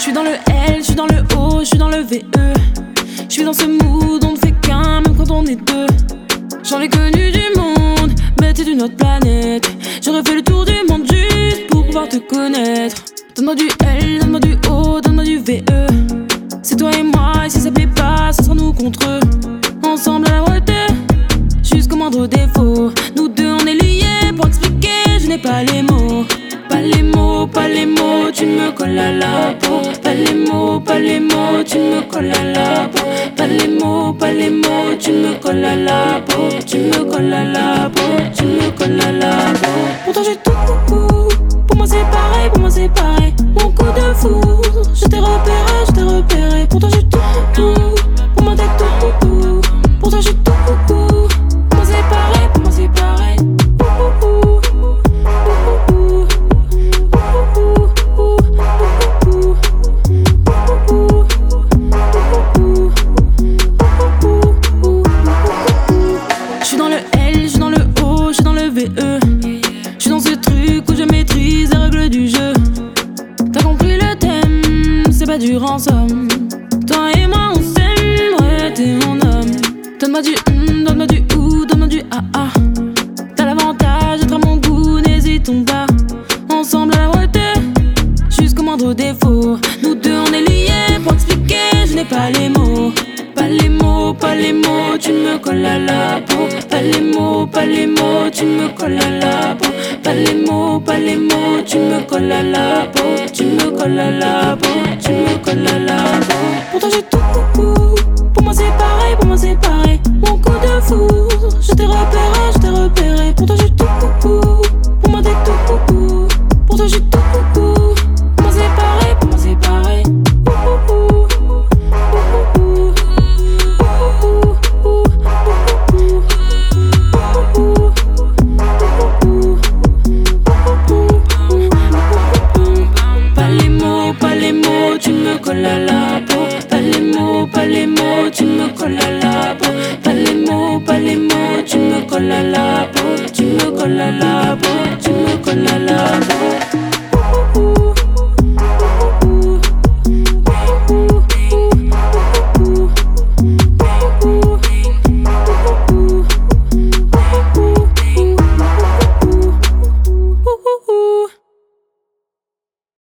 J'suis dans le L, j'suis dans le O, j'suis dans le VE. J'suis dans ce mood, on ne fait qu'un même quand on est deux. J'en ai connu du monde, mais t'es d'une autre planète. J'aurais fait le tour du monde juste pour pouvoir te connaître. Donne-moi du L, donne-moi du O, donne-moi du VE. C'est toi et moi, et si ça plaît pas, ce sera nous contre eux. Ensemble à la hauteur, jusqu'au moindre défaut. Nous deux on est liés, pour expliquer je n'ai pas les mots. Pas les mots, pas les mots, tu me colles à la peau. Pas les mots, pas les mots, tu me colles à la peau. Pas les mots, pas les mots, tu me colles à la peau. Tu me colles à la peau, tu me colles à la peau. Pourtant j'ai tout, pour moi c'est pareil, pour moi c'est pareil. Mon coup de foudre, je t'ai repéré, je t'ai repéré. Pourtant j'ai tout, pour moi t'es tout. Pourtant j'ai tout, pour moi c'est pareil, pour moi c'est pareil. J'suis dans le L, j'suis dans le O, j'suis dans le VE. J'suis dans ce truc où je maîtrise les règles du jeu. T'as compris le thème, c'est pas du rançon. Toi et moi on s'aime, ouais t'es mon homme. Donne-moi du donne-moi du ou, donne-moi du ah. T'as l'avantage d'être à mon goût, n'hésitons pas. Ensemble à la hauteur, jusqu'au moindre défaut. Nous deux on est liés, pour expliquer je n'ai pas les mots. Pas les mots, pas les mots, tu me colles à la peau. Pas les mots, pas les mots, tu me colles à la peau. Pas les mots, pas les mots, tu me colles à la peau. Tu me colles à la peau, tu me colles à la peau. Pourtant j'ai tout, pour moi c'est pareil, pour moi c'est pareil. Mon coup de foudre, je t'ai repéré, je t'ai repéré. Pourtant j'ai tout, pour moi t'es tout. Pourtant j'ai tout, pour moi c'est pareil, pour moi c'est pareil. Tu me colles à la peau. Pas les mots, pas les mots, tu me colles à la peau. Pas les mots, pas les mots, tu me colles à la peau. Tu me colles à la peau.